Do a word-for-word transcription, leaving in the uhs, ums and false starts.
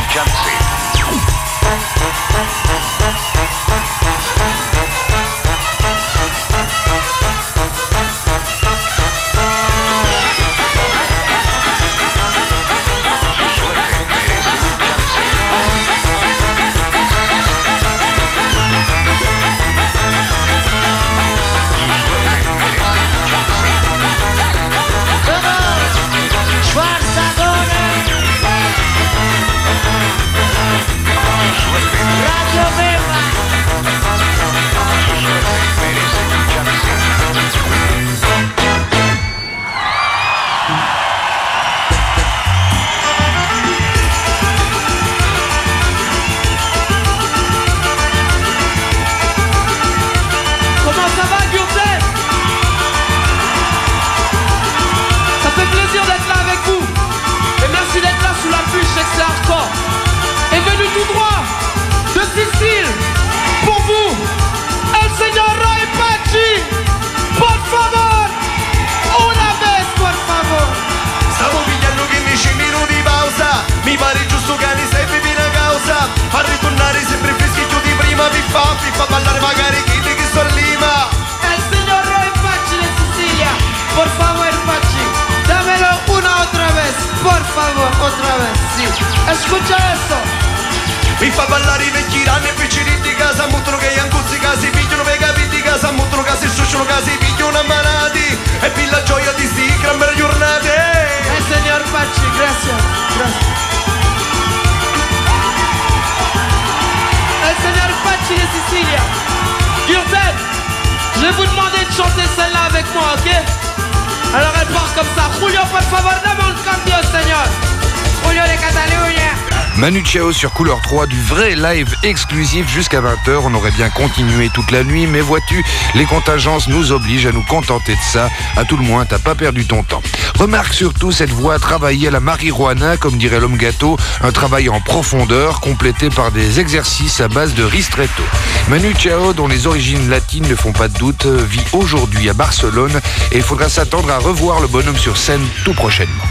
Escucha eso. Mi fa ballare i vecchi ranni e piccini di casa, mutrono che gli ancuzzi casi pigliano per capire di casa, mutrono che si susciano casi pigliano ammanati e per la gioia di sti gran belle giornate. Eh signor Pacci, grazie, grazie. Eh signor Pacci de Sicilia. Gürtel, je vais vous demander de chanter celle-là avec moi, ok? Alors elle part comme ça. Julio, por favor, dame un cambio, señor. Julio de Catalunya. Manu Chao sur Couleur trois, du vrai live exclusif jusqu'à vingt heures. On aurait bien continué toute la nuit, mais vois-tu, les contingences nous obligent à nous contenter de ça. À tout le moins, t'as pas perdu ton temps. Remarque surtout cette voix travaillée à la marijuana, comme dirait l'homme gâteau, un travail en profondeur, complété par des exercices à base de ristretto. Manu Chao, dont les origines latines ne font pas de doute, vit aujourd'hui à Barcelone et il faudra s'attendre à revoir le bonhomme sur scène tout prochainement.